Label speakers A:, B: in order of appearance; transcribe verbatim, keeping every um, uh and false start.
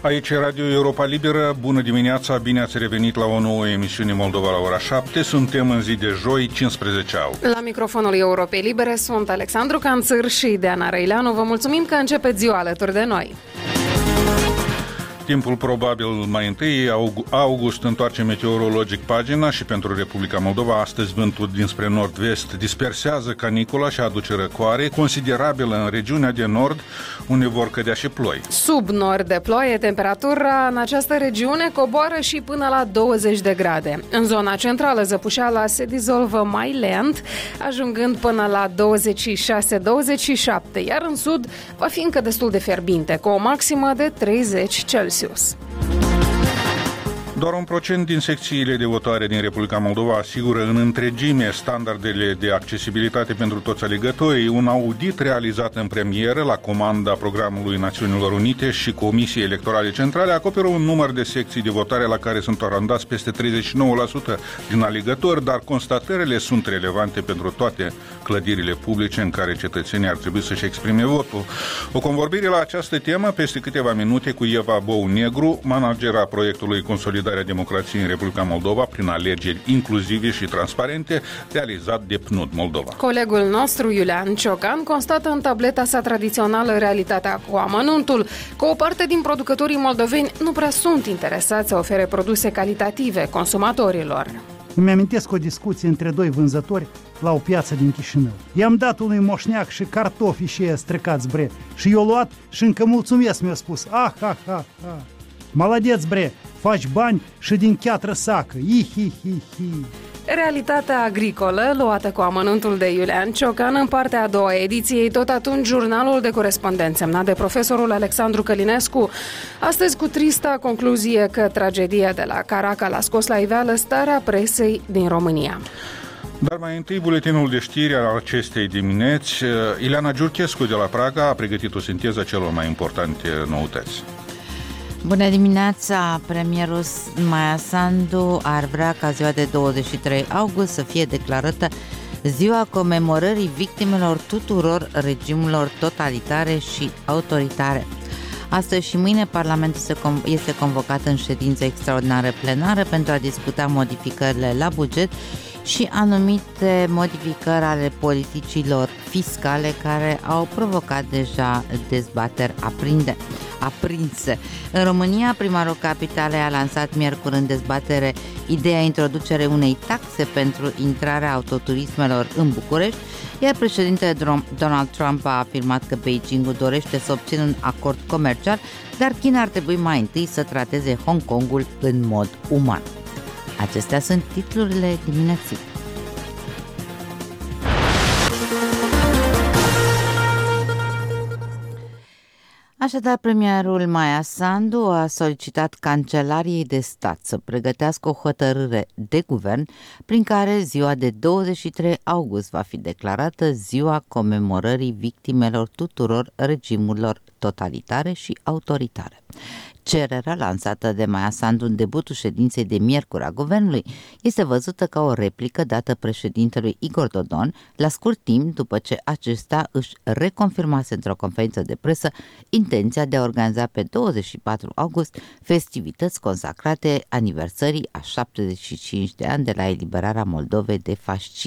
A: Aici e Radio Europa Liberă. Bună dimineața, bine ați revenit la o nouă emisiune Moldova la ora șapte. Suntem în zi de joi, cincisprezece august.
B: La microfonul Europei Libere sunt Alexandru Canțâr și Deana Răileanu. Vă mulțumim că începeți ziua alături de noi.
A: Timpul probabil mai întâi, august, întoarce meteorologic pagina și pentru Republica Moldova. Astăzi vântul dinspre nord-vest dispersează canicula și aduce răcoare considerabilă în regiunea de nord, unde vor cădea și ploi.
B: Sub nord de ploaie, temperatura în această regiune coboară și până la douăzeci de grade. În zona centrală, zăpușeala se dizolvă mai lent, ajungând până la douăzeci și șase douăzeci și șapte, iar în sud va fi încă destul de fierbinte, cu o maximă de treizeci Celsius.
A: Doar un procent din secțiile de votare din Republica Moldova asigură în întregime standardele de accesibilitate pentru toți alegătorii. Un audit realizat în premieră la comanda Programului Națiunilor Unite și Comisiei Electorale Centrale acoperă un număr de secții de votare la care sunt arandați peste treizeci și nouă la sută din alegători, dar constatările sunt relevante pentru toate clădirile publice în care cetățenii ar trebui să-și exprime votul. O convorbire la această temă peste câteva minute cu Eva Bou-Negru, managera proiectului Consolidarea Democrației în Republica Moldova prin alegeri inclusive și transparente, realizat de P N U D Moldova.
B: Colegul nostru, Iulian Ciocan, constată în tableta sa tradițională Realitatea cu amănuntul că o parte din producătorii moldoveni nu prea sunt interesați să ofere produse calitative consumatorilor.
C: Îmi amintesc o discuție între doi vânzători la o piață din Chișinău. I-am dat unui moșneac și cartofi și ei stricați, bre. Și i-o luat și încă mulțumesc, mi-a spus. Ah, ah, ah, ah. Mălădeț, bre, faci bani și din cheatră sacă. Ihi-hi-hi.
B: Realitatea agricolă, luată cu amănuntul de Iulian Ciocan în partea a doua ediției, tot atunci jurnalul de corespondent semnat de profesorul Alexandru Călinescu. Astăzi cu trista concluzie că tragedia de la Caracal a scos la iveală starea presei din România.
A: Dar mai întâi, buletinul de știri al acestei dimineți. Ileana Giurchescu de la Praga a pregătit o sinteză celor mai importante noutăți.
D: Bună dimineața! Premierul Maia Sandu ar vrea ca ziua de douăzeci și trei august să fie declarată ziua comemorării victimelor tuturor regimurilor totalitare și autoritare. Astăzi și mâine Parlamentul este convocat în ședință extraordinară plenară pentru a discuta modificările la buget și anumite modificări ale politicilor fiscale care au provocat deja dezbateri aprinde, aprinse. În România, primarul capitalei a lansat miercuri în dezbatere ideea introducerii unei taxe pentru intrarea autoturismelor în București, iar președintele Donald Trump a afirmat că Beijingul dorește să obțină un acord comercial, dar China ar trebui mai întâi să trateze Hong Kongul în mod uman. Acestea sunt titlurile dimineții. Așadar, premierul Maia Sandu a solicitat Cancelariei de Stat să pregătească o hotărâre de guvern prin care ziua de douăzeci și trei august va fi declarată ziua comemorării victimelor tuturor regimurilor totalitare și autoritare. Cererea lansată de Maia Sandu în debutul ședinței de miercuri a guvernului este văzută ca o replică dată președintelui Igor Dodon la scurt timp după ce acesta își reconfirmase într-o conferință de presă intenția de a organiza pe douăzeci și patru august festivități consacrate aniversării a șaptezeci și cinci de ani de la eliberarea Moldovei de fascism.